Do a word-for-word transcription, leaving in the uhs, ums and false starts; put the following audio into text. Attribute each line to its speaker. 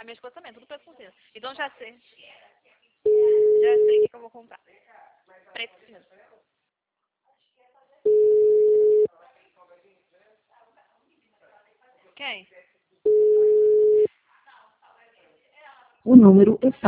Speaker 1: A minha esposa também, tudo preto com cinza. Então já sei. Já sei o que, que eu vou comprar. Preto e cinza. Quem?
Speaker 2: O número está